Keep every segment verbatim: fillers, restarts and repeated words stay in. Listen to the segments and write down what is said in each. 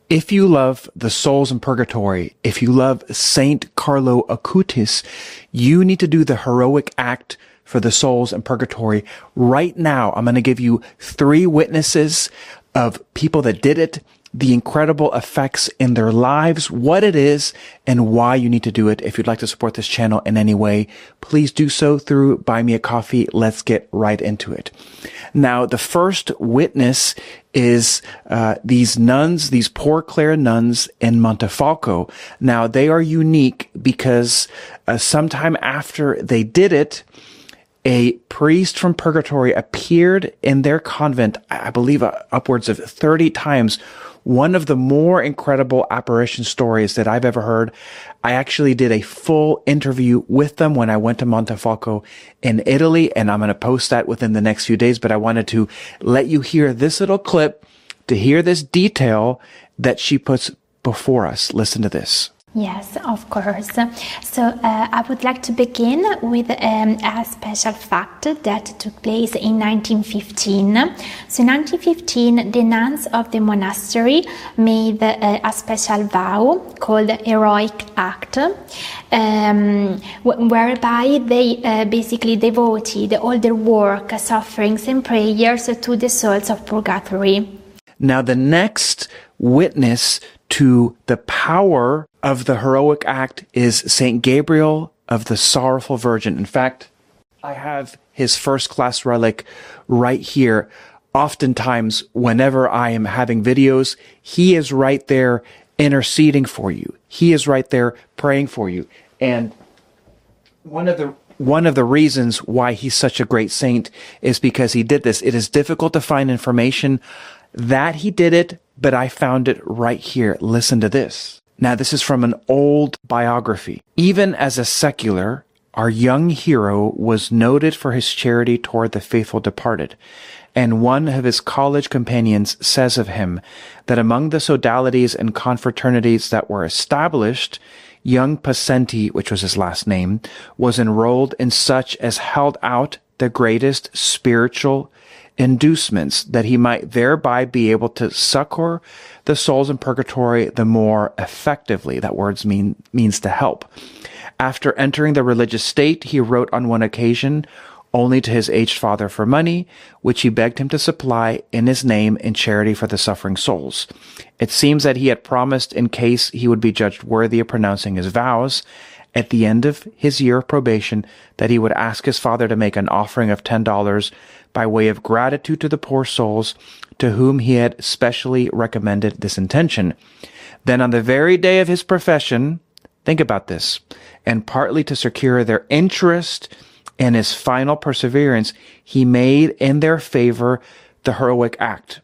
If you love the souls in purgatory, if you love Saint Carlo Acutis, you need to do the heroic act for the souls in purgatory. Right now, I'm going to give you three witnesses of people that did it, the incredible effects in their lives, what it is, and why you need to do it. If you'd like to support this channel in any way, please do so through Buy Me a Coffee. Let's get right into it. Now, the first witness is uh, these nuns, these Poor Clare nuns in Montefalco. Now, they are unique because uh, sometime after they did it, a priest from purgatory appeared in their convent, I believe uh, upwards of thirty times. One of the more incredible apparition stories that I've ever heard. I actually did a full interview with them when I went to Montefalco in Italy, and I'm going to post that within the next few days, but I wanted to let you hear this little clip to hear this detail that she puts before us. Listen to this. Yes, of course. So uh, I would like to begin with um, a special fact that took place in nineteen fifteen. So in nineteen fifteen, the nuns of the monastery made uh, a special vow called Heroic Act, um, whereby they uh, basically devoted all their work, sufferings, and prayers to the souls of purgatory. Now, the next witness to the power of the heroic act is Saint Gabriel of the Sorrowful Virgin. In fact, I have his first class relic right here. Oftentimes, whenever I am having videos, he is right there interceding for you. He is right there praying for you. And one of the One of the reasons why he's such a great saint is because he did this. It is difficult to find information that he did it, but I found it right here. Listen to this. Now, this is from an old biography. Even as a secular, our young hero was noted for his charity toward the faithful departed. And one of his college companions says of him that among the sodalities and confraternities that were established, young Pacenti, which was his last name, was enrolled in such as held out the greatest spiritual inducements, that he might thereby be able to succor the souls in purgatory the more effectively. That word mean, means to help. After entering the religious state, he wrote on one occasion only to his aged father for money, which he begged him to supply in his name in charity for the suffering souls. It seems that he had promised, in case he would be judged worthy of pronouncing his vows, at the end of his year of probation, that he would ask his father to make an offering of ten dollars by way of gratitude to the poor souls to whom he had specially recommended this intention. Then on the very day of his profession, think about this, and partly to secure their interest and his final perseverance, he made in their favor the heroic act,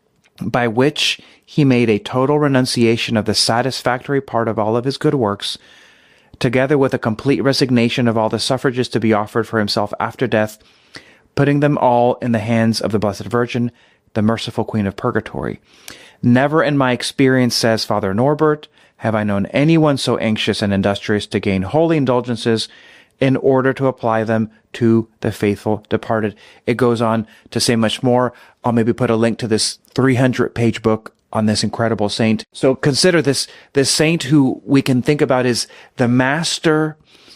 by which he made a total renunciation of the satisfactory part of all of his good works, together with a complete resignation of all the suffrages to be offered for himself after death, putting them all in the hands of the Blessed Virgin, the merciful Queen of Purgatory. Never in my experience, says Father Norbert, have I known anyone so anxious and industrious to gain holy indulgences in order to apply them to the faithful departed. It goes on to say much more. I'll maybe put a link to this three hundred page book on this incredible saint. So consider this, this saint who we can think about as the master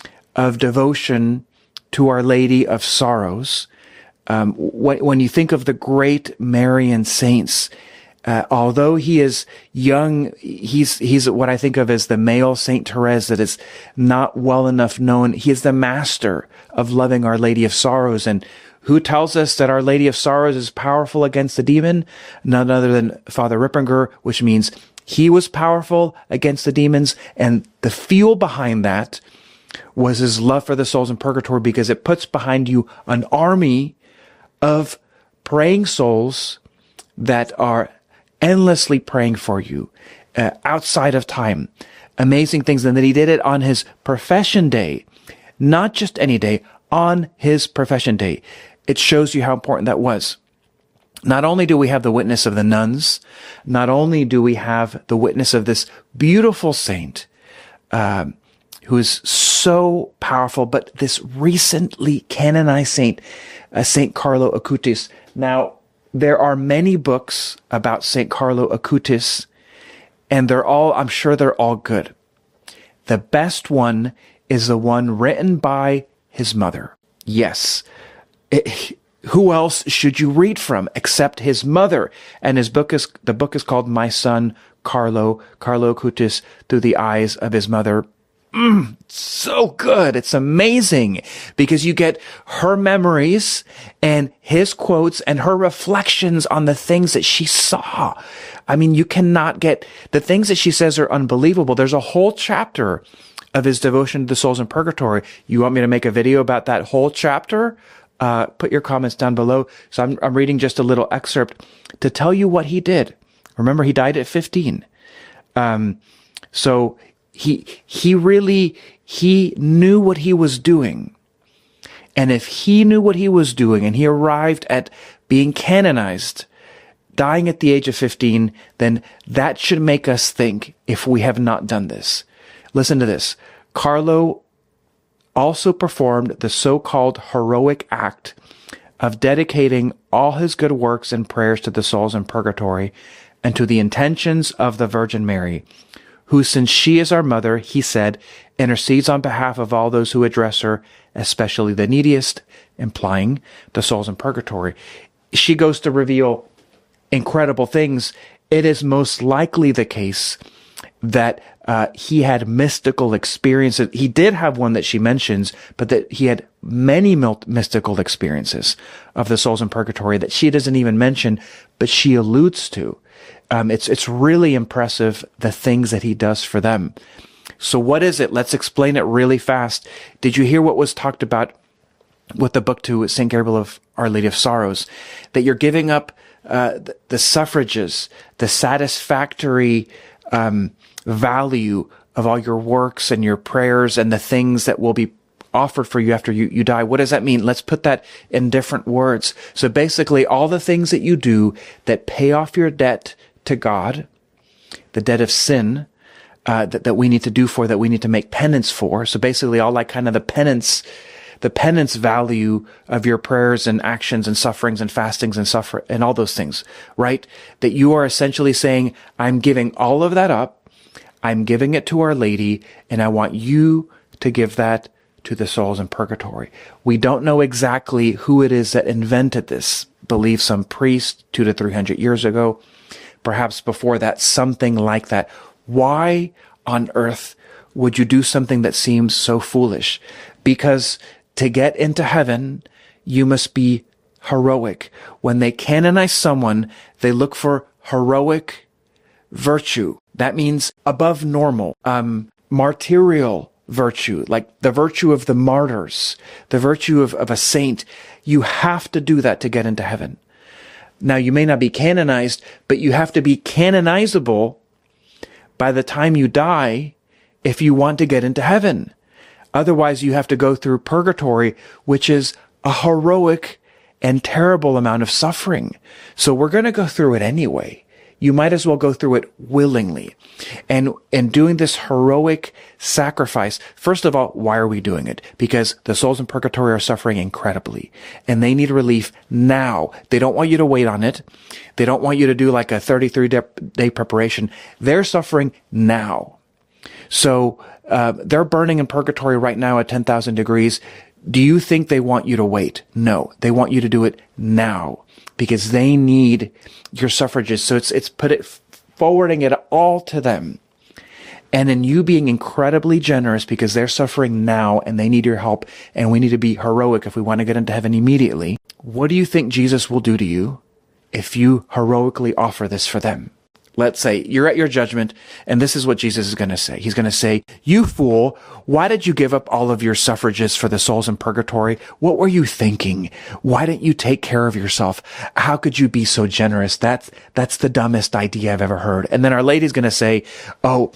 of devotion to Our Lady of Sorrows. Um, when, when you think of the great Marian saints, uh, although he is young, he's, he's what I think of as the male Saint Therese that is not well enough known. He is the master of loving Our Lady of Sorrows. And who tells us that Our Lady of Sorrows is powerful against the demon? None other than Father Ripperger, which means he was powerful against the demons. And the fuel behind that was his love for the souls in purgatory, because it puts behind you an army of praying souls that are endlessly praying for you uh, outside of time. Amazing things. And that he did it on his profession day, not just any day, on his profession day. It shows you how important that was. Not only do we have the witness of the nuns, not only do we have the witness of this beautiful saint, um, who is so powerful, but this recently canonized saint, uh, Saint Carlo Acutis. Now, there are many books about Saint Carlo Acutis, and they're all, I'm sure they're all good. The best one is the one written by his mother. Yes. It, who else should you read from except his mother? And his book is, the book is called My Son, Carlo, Carlo Acutis, Through the Eyes of His Mother. Mm, so good. It's amazing because you get her memories and his quotes and her reflections on the things that she saw. I mean, you cannot get, the things that she says are unbelievable. There's a whole chapter of his devotion to the souls in purgatory. You want me to make a video about that whole chapter? Uh, put your comments down below. So I'm, I'm reading just a little excerpt to tell you what he did. Remember, he died at fifteen. Um, so he, he really, he knew what he was doing. And if he knew what he was doing and he arrived at being canonized, dying at the age of fifteen, then that should make us think if we have not done this. Listen to this. Carlo also performed the so-called heroic act of dedicating all his good works and prayers to the souls in purgatory and to the intentions of the Virgin Mary, who, since she is our mother, he said, intercedes on behalf of all those who address her, especially the neediest, implying the souls in purgatory. She goes to reveal incredible things. It is most likely the case that uh, he had mystical experiences. He did have one that she mentions, but that he had many mystical experiences of the souls in purgatory that she doesn't even mention, but she alludes to. Um, it's it's really impressive, the things that he does for them. So what is it? Let's explain it really fast. Did you hear what was talked about with the book to Saint Gabriel of Our Lady of Sorrows? That you're giving up uh, the, the suffrages, the satisfactory um, value of all your works and your prayers and the things that will be offered for you after you, you die. What does that mean? Let's put that in different words. So basically, all the things that you do that pay off your debt to God, the debt of sin, uh, that, that we need to do for, that we need to make penance for. So basically, all like kind of the penance, the penance value of your prayers and actions and sufferings and fastings and suffer and all those things, right? That you are essentially saying, I'm giving all of that up. I'm giving it to Our Lady, and I want you to give that to the souls in purgatory. We don't know exactly who it is that invented this. Believe some priest two to three hundred years ago, perhaps before that, something like that. Why on earth would you do something that seems so foolish? Because to get into heaven, you must be heroic. When they canonize someone, they look for heroic virtue. That means above normal, um, martyrial virtue, like the virtue of the martyrs, the virtue of, of a saint. You have to do that to get into heaven. Now, you may not be canonized, but you have to be canonizable by the time you die if you want to get into heaven. Otherwise, you have to go through purgatory, which is a heroic and terrible amount of suffering. So we're going to go through it anyway. You might as well go through it willingly. And, and doing this heroic sacrifice, first of all, why are we doing it? Because the souls in purgatory are suffering incredibly, and they need relief now. They don't want you to wait on it. They don't want you to do like a thirty-three day preparation. They're suffering now. So, uh, they're burning in purgatory right now at ten thousand degrees. Do you think they want you to wait? No, they want you to do it now, because they need your suffrages. So it's, it's put it, forwarding it all to them. And in you being incredibly generous because they're suffering now and they need your help, and we need to be heroic if we want to get into heaven immediately. What do you think Jesus will do to you if you heroically offer this for them? Let's say you're at your judgment, and this is what Jesus is going to say. He's going to say, you fool, why did you give up all of your suffrages for the souls in purgatory? What were you thinking? Why didn't you take care of yourself? How could you be so generous? That's, that's the dumbest idea I've ever heard. And then Our Lady's going to say, oh,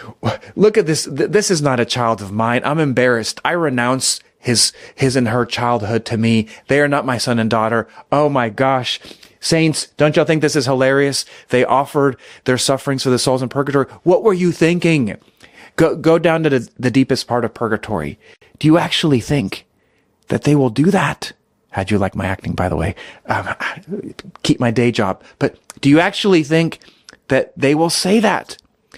look at this. This is not a child of mine. I'm embarrassed. I renounce his, his and her childhood to me. They are not my son and daughter. Oh my gosh. Saints, don't y'all think this is hilarious? They offered their sufferings for the souls in purgatory. What were you thinking? Go, go down to the, the deepest part of purgatory. Do you actually think that they will do that? How'd you like my acting, by the way? Um, keep my day job. But do you actually think that they will say that?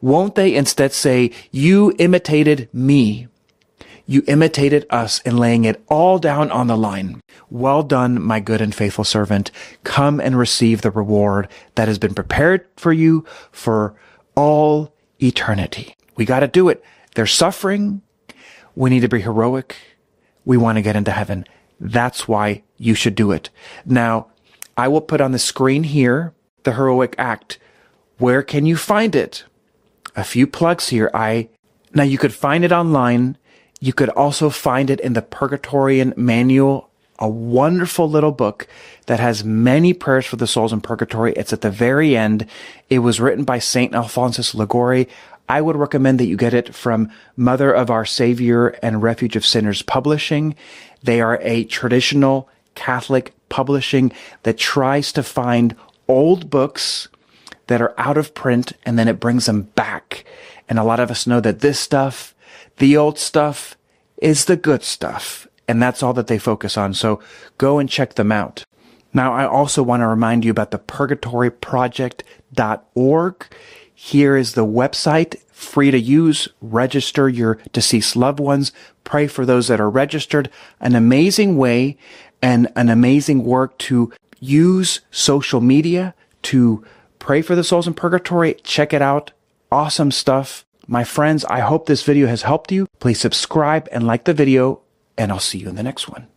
Won't they instead say, you imitated me. You imitated us in laying it all down on the line. Well done, my good and faithful servant. Come and receive the reward that has been prepared for you for all eternity. We got to do it. They're suffering. We need to be heroic. We want to get into heaven. That's why you should do it. Now, I will put on the screen here the heroic act. Where can you find it? A few plugs here. I now you could find it online. You could also find it in the Purgatorian Manual, a wonderful little book that has many prayers for the souls in purgatory. It's at the very end. It was written by Saint Alphonsus Liguori. I would recommend that you get it from Mother of Our Savior and Refuge of Sinners Publishing. They are a traditional Catholic publishing that tries to find old books that are out of print, and then it brings them back. And a lot of us know that this stuff, the old stuff, is the good stuff. And that's all that they focus on. So go and check them out. Now, I also want to remind you about the purgatory project dot org. Here is the website, free to use. Register your deceased loved ones. Pray for those that are registered. An amazing way and an amazing work to use social media to pray for the souls in purgatory. Check it out. Awesome stuff. My friends, I hope this video has helped you. Please subscribe and like the video, and I'll see you in the next one.